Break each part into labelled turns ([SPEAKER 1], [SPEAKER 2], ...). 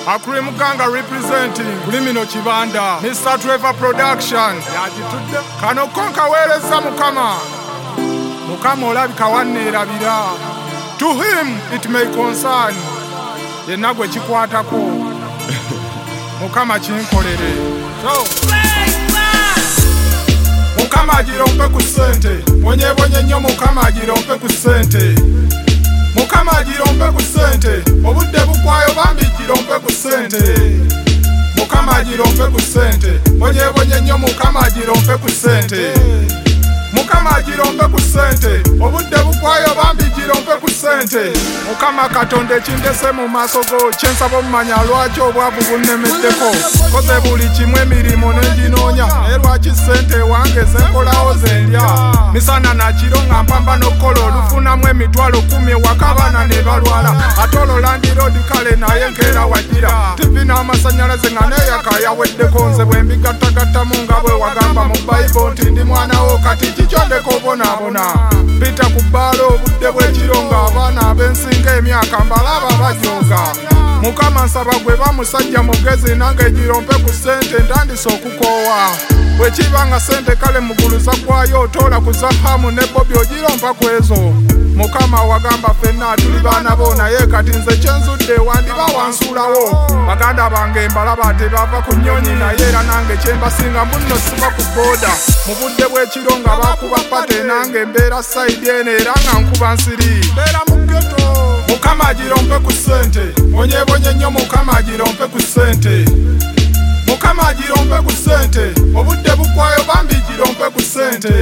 [SPEAKER 1] Akuli Muganga representing Kulimino Chibanda, Mr. Trevor Production. Kano konka weleza Mukama. Mukama olabika wanneerabira. To him it may concern. Yenagwe chikwatako. Mukama chinkolere. Mukama ajirompe ku ssente. Bonye nnyo Mukama ajirompe ku ssente. Mukama ajirompe ku ssente. Obudde bukwayo bambi jirompe ku ssente. Mukama ajirompe ku ssente. Bonye nnyo Mukama ajirompe ku ssente. Mukama ajirompe ku ssente. Obudde bukwayo bambi jirompe ku ssente. Mukama Katonda ekindese mu maaso go kyensaba omumanya lwaki obwavu bunnemeddeko. Koze buli kimu emirimu n'enginoonya naye lwaki ssente wange zenkolawo zendya. Misana na kiro nga mpamba n'okkola olufunamu emitwalo 10 waka abaana ne balwala. Ate olwo Land Road kale naye nkeera wagira. TV n'amasannyalaze nga neeyaka yaweddeko nze bwe mbigattagattamu nga bwe wagamba mu Bayibuli nti ndi mwana wo kati kikyondeko bonaabona. Mpita ku bbaala obudde bw'ekiro ng'abaana ab'ensinga emyaka mbalaba bajooga. Mukama nsaba gwe bamusajja mugezi nange girompe ku ssente ntandise okukoowa. Bwe kiba nga ssente kale muguluza kwayo otoola ku Zahamu ne Bobi ogirompa ku ezo. Mukama wagamba ffenna tuli baana bo naye kati nze kyenzudde wandiba wansuulawo. Baganda bange mbalaba tebava ku nnyonyi naye era nange kyembasinga munno siba ku booda. Mu budde bw'ekiro nga bakuba pate nange mbeera sayidi eno era nga nkuba nsiri. Mbeera mu ghetto. Mukama agirompe ku ssente. Bonye nnyo Mukama agirompe ku ssente. Mukama agirompe ku ssente. Obudde bukwayo bambi girompe ku ssente.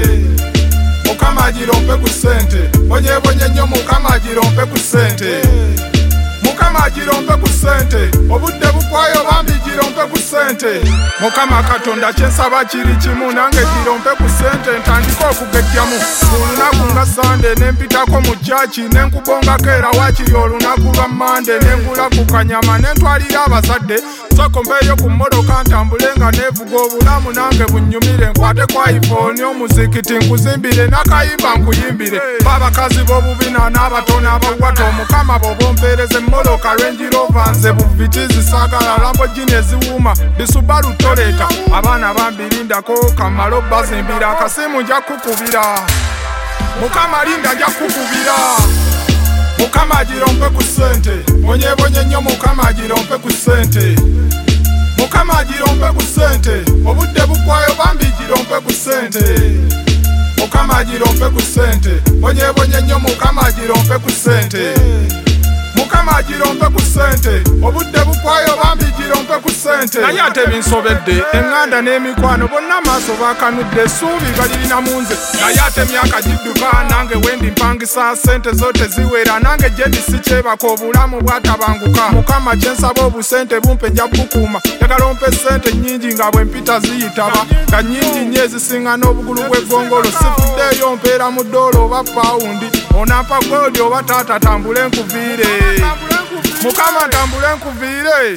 [SPEAKER 1] Mukama agirompe ku ssente. Bonye nnyo Mukama agirompe ku ssente. Mukama agirompe ku ssente. Obudde bukwayo bambi girompe ku ssente. Mukama Katonda kyensaba kiri kimu nange girompe ku ssente ntandika okugejjamu. Olunaku nga Sande nempitako mu chaachi nenkubongako era waakiri olunaku lwa Mande nengula ku kanyama nentwalira abazadde. Soko mbeeyo ku mmotoka ntambule nga neevuga obulamu nange bunnyumire. Nkwate kwa iPhone omuzikiti nkuzimbire n'akayimba nkuyimbire. Babakazi b'obubina n'abato n'abawwato Mukama bw'obompeereza emmoloka Range Rover nze buvitizi saagala Lamborghini eziwuuma bisubaru toleta. Abaana bambirindako kamalo bazimbira akasimu nja kukubira. Mukama linda nja kukubira. Mukama agirompe ku ssente. Bonye nnyo Mukama agirompe ku ssente. Mukama agirompe ku ssente. Obudde bukwayo bambi girompe ku ssente. Mukama agirompe ku ssente. Bonye nnyo Mukama agirompe ku ssente. Mukama agirompe ku ssente. Obudde bukwayo bambi girompe ku ssente. Naye ate binsobedde eŋŋanda n'emikwano bonna maaso bakanudde essuubi balirina mu nze. Naye ate myaka gidduka nange wendi mpangisa ssente zo teziwera nange gye ndisikyebaka obulamu bwatabanguka. Mukama kyensaba obusente bumpe nja bukuuma. Njagala ompe ssente nnyingi nga bwe mpita ziyitaba nga nnyingi nnyo ezisinga n'obugulu bw'eggongolo. Sifuddeeyo mpeera mu ddoola oba pawundi. Onampa goodi oba taata tambule nkuviire. Mukama ntambule nkuviire.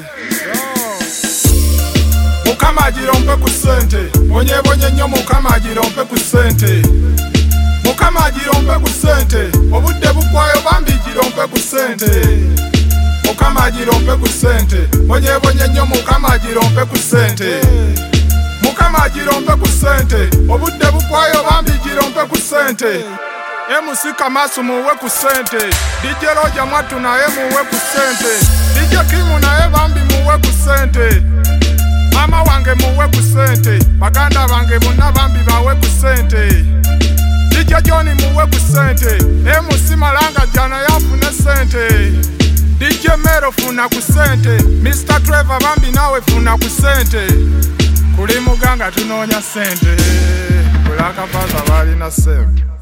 [SPEAKER 1] Mukama agirompe ku ssente. Bonye nnyo Mukama agirompe ku ssente. Mukama agirompe ku ssente. Obudde bukwayo bambi girompe ku ssente. Mukama agirompe ku ssente. Bonye nnyo Mukama agirompe ku ssente. Mukama agirompe ku ssente. Obudde bukwayo bambi girompe ku ssente. MC Kamasu muwe ku ssente. DJ Roja Mwatu naye muwe ku ssente. DJ Kimu naye bambi muwe ku ssente. Mama wange muwe ku ssente. Baganda bange bonna bambi bawe ku ssente. DJ Johnny muwe ku ssente. MC Malanga jana yafune ssente. DJ Mero funa ku ssente. Mr. Trevor bambi nawe funa ku ssente. Kuli Muganga tunoonya ssente. Kulaka paza balina ssente.